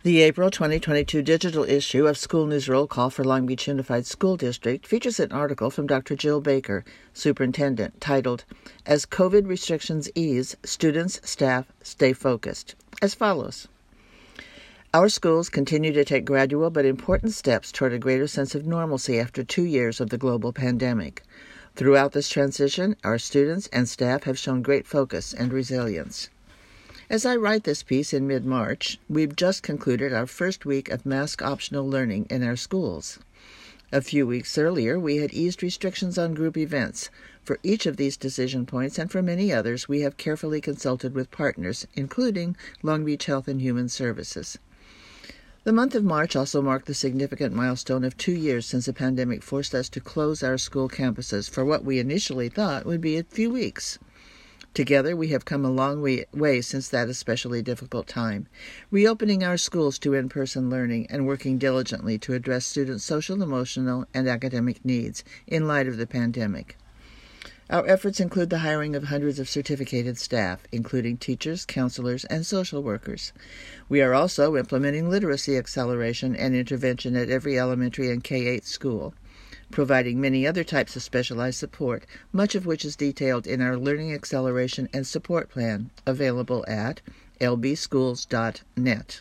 The April 2022 digital issue of School News Roll Call for Long Beach Unified School District features an article from Dr. Jill Baker, Superintendent, titled, "As COVID Restrictions Ease, Students, Staff, Stay Focused," as follows. Our schools continue to take gradual but important steps toward a greater sense of normalcy after 2 years of the global pandemic. Throughout this transition, our students and staff have shown great focus and resilience. As I write this piece in mid-March, we've just concluded our first week of mask-optional learning in our schools. A few weeks earlier, we had eased restrictions on group events. For each of these decision points and for many others, we have carefully consulted with partners, including Long Beach Health and Human Services. The month of March also marked the significant milestone of 2 years since the pandemic forced us to close our school campuses for what we initially thought would be a few weeks. Together, we have come a long way since that especially difficult time, reopening our schools to in-person learning and working diligently to address students' social, emotional, and academic needs in light of the pandemic. Our efforts include the hiring of hundreds of certificated staff, including teachers, counselors, and social workers. We are also implementing literacy acceleration and intervention at every elementary and K-8 school, providing many other types of specialized support, much of which is detailed in our Learning Acceleration and Support Plan, available at lbschools.net.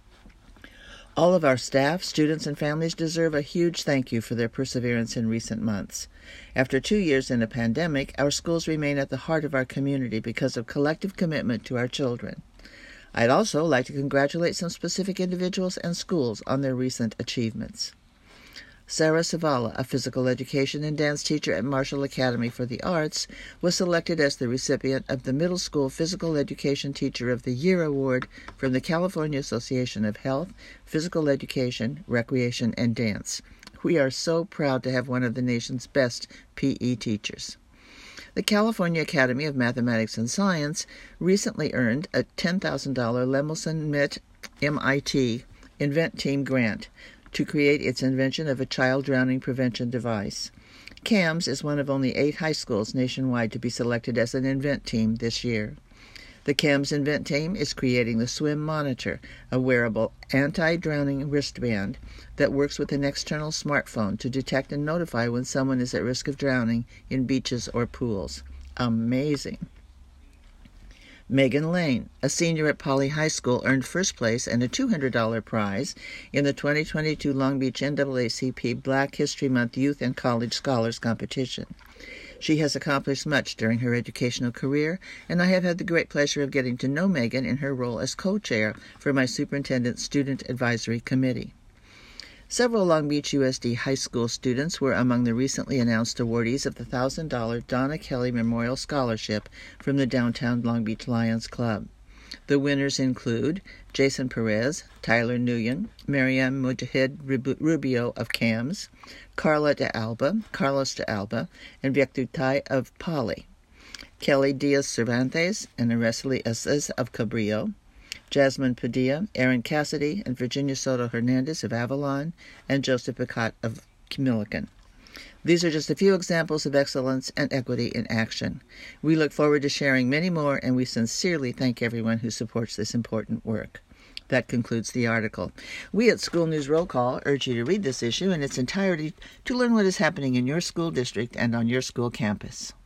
All of our staff, students, and families deserve a huge thank you for their perseverance in recent months. After 2 years in a pandemic, our schools remain at the heart of our community because of collective commitment to our children. I'd also like to congratulate some specific individuals and schools on their recent achievements. Sarah Savala, a physical education and dance teacher at Marshall Academy for the Arts, was selected as the recipient of the Middle School Physical Education Teacher of the Year Award from the California Association of Health, Physical Education, Recreation, and Dance. We are so proud to have one of the nation's best PE teachers. The California Academy of Mathematics and Science recently earned a $10,000 Lemelson MIT Invent Team grant to create its invention of a child drowning prevention device. CAMS is one of only 8 high schools nationwide to be selected as an Invent Team this year. The CAMS Invent Team is creating the Swim Monitor, a wearable anti-drowning wristband that works with an external smartphone to detect and notify when someone is at risk of drowning in beaches or pools. Amazing! Megan Lane, a senior at Poly High School, earned first place and a $200 prize in the 2022 Long Beach NAACP Black History Month Youth and College Scholars Competition. She has accomplished much during her educational career, and I have had the great pleasure of getting to know Megan in her role as co-chair for my Superintendent Student Advisory Committee. Several Long Beach USD high school students were among the recently announced awardees of the $1,000 Donna Kelly Memorial Scholarship from the Downtown Long Beach Lions Club. The winners include Jason Perez, Tyler Nguyen, Mariam Mujahid Rubio of CAMS, Carlos de Alba, and Victutai of Poly, Kelly Diaz Cervantes and Araceli Aziz of Cabrillo, Jasmine Padilla, Aaron Cassidy, and Virginia Soto Hernandez of Avalon, and Joseph Picat of Milliken. These are just a few examples of excellence and equity in action. We look forward to sharing many more, and we sincerely thank everyone who supports this important work. That concludes the article. We at School News Roll Call urge you to read this issue in its entirety to learn what is happening in your school district and on your school campus.